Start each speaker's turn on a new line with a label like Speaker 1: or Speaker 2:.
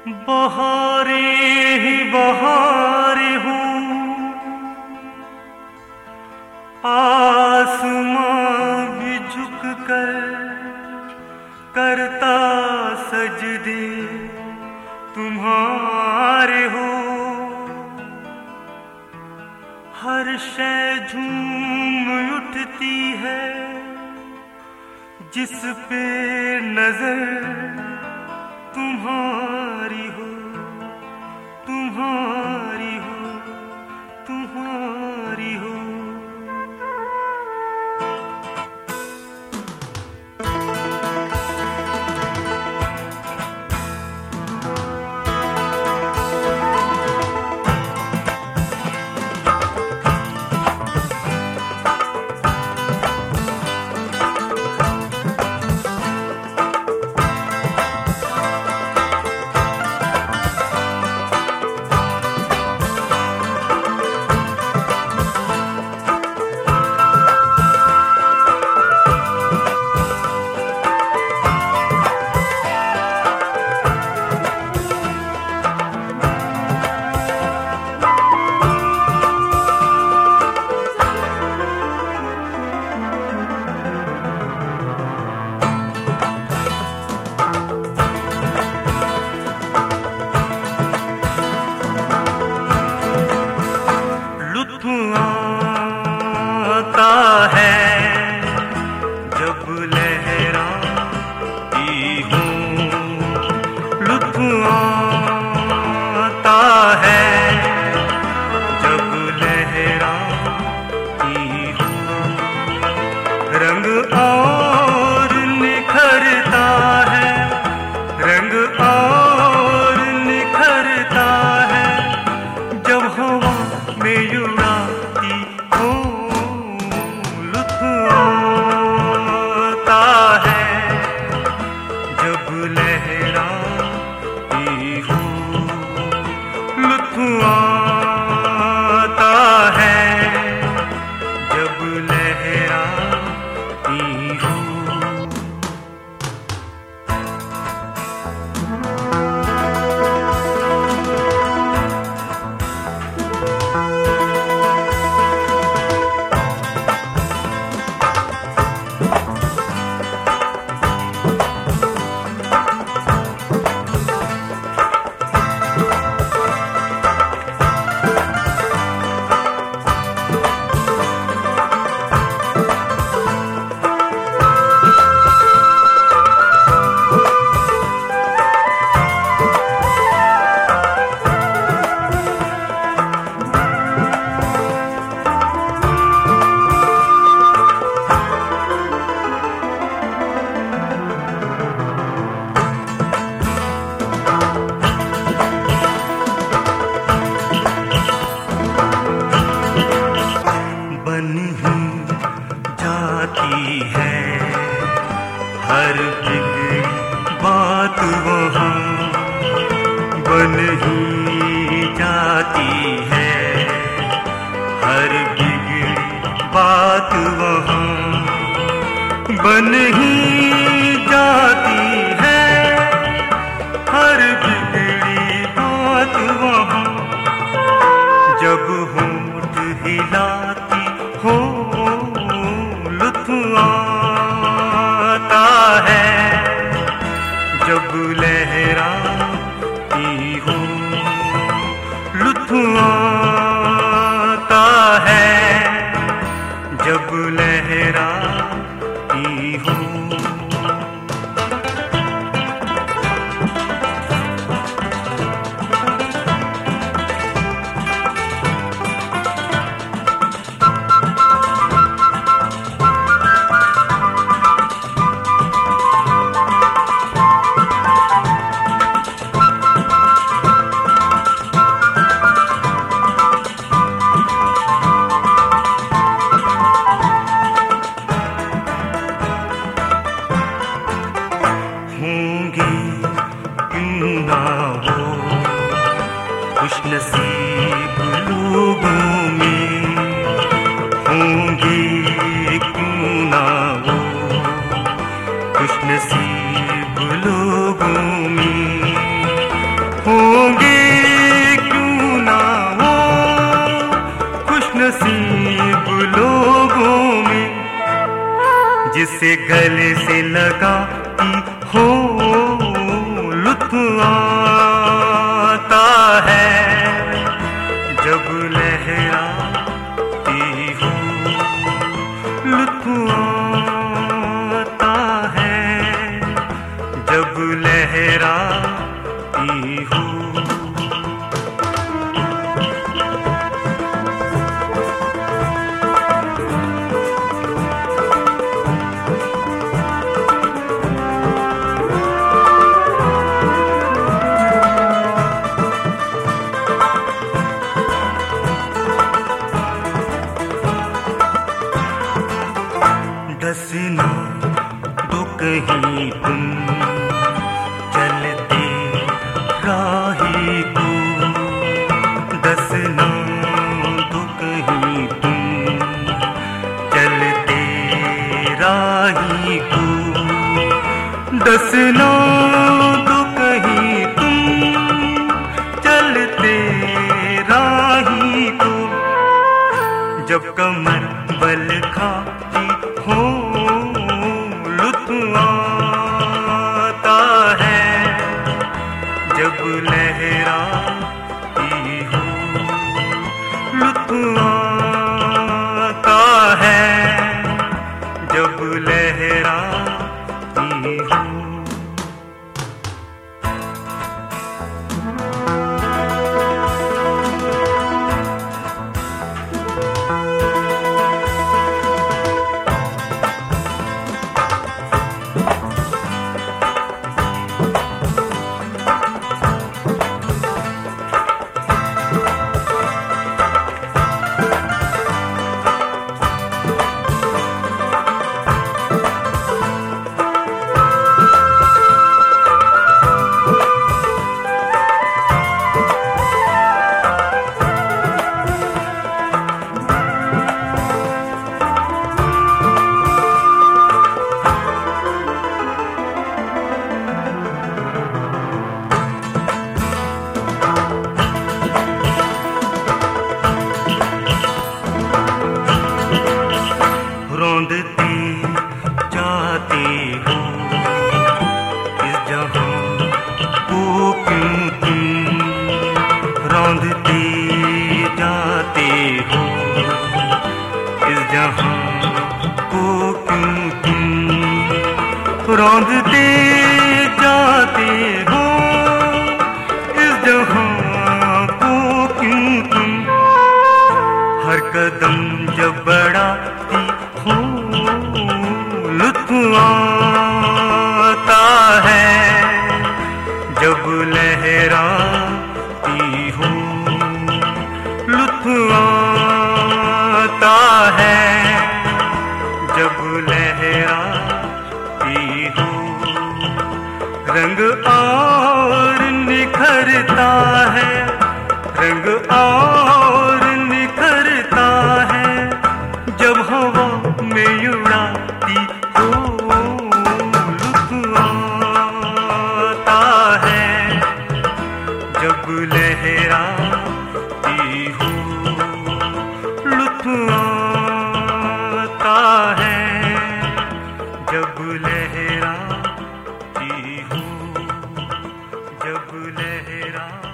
Speaker 1: बहारे ही बहारे हूँ, आसमां भी झुक कर करता सजदे तुम्हारे हो। हर शय झूम उठती है जिस पे नजर तुम्हारी हो, तुम्हारी हो, तुम्हारी हो। आता है जब लहराती हूँ, लुत्फ़ आता है जब लहराती हूँ। रंग और निखरता है, रंग और निखरता है जब हवा में उड़ाती हूँ। लुत्फ़ आता है जब लहराती हूँ, लुत्फ़ आता है जब लहराती हूँ। जाती है हर बिगड़ी बात वहाँ, बन ही जाती है हर बिगड़ी बात वहाँ, बन ही जाती है हर बिगड़ी बात वहाँ। जब होंठ हिलाती हो लुत्फ़ आता है जब लहराती हूँ, लुत्फ़ आता है जब लहराती हूँ। खुशनसीब लोगों में होंगे क्यों ना वो, खुशनसीब लोगों में जिसे गले से लगाती हो लुत्फ आता है, जब लहराती हो लुत्फ आता है, जब लहराती हो। डसना दो कहीं तुम चलते राही को, डसना दो कहीं तुम चलते राही को, डसना दो कहीं तुम चलते राही को, जब कमर बल खाती हो लुत्फ आता है, जब लहराती हो लुत्फ आता है, जब लहराती हो। रौंदते जाते हो इस जहां को क्यों तुम, रौंदते जाते हो इस जहां को क्यों तुम, रौंदते जाते हो इस जहां को क्यों तुम, हर कदम जब बढ़ाती हो लुत्फ आता है, जब लहराती हो लुत्फ आता है, जब लहराती हो। रंग और निखरता है, रंग और निखरता है, जब हवा में उड़ाती हो लुत्फ आता है, जब लहराती हो लुत्फ आता है, जब लहराती हो, जब लहराती